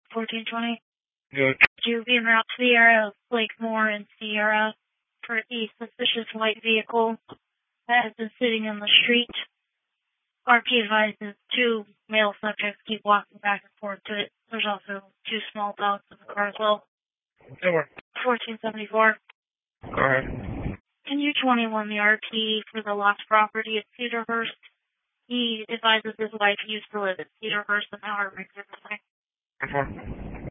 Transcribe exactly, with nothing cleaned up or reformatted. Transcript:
fourteen twenty. Good. To be en route to the area of Blakemore and Sierra for a suspicious white vehicle that has been sitting in the street. R P advises two male subjects keep walking back and forth to it. There's also two small dogs in the car as well. Over. fourteen seventy-four. Go ahead. Can you twenty-one the R P for the lost property at Cedarhurst? He advises his wife used to live at Cedarhurst and now her rings are missing. Four.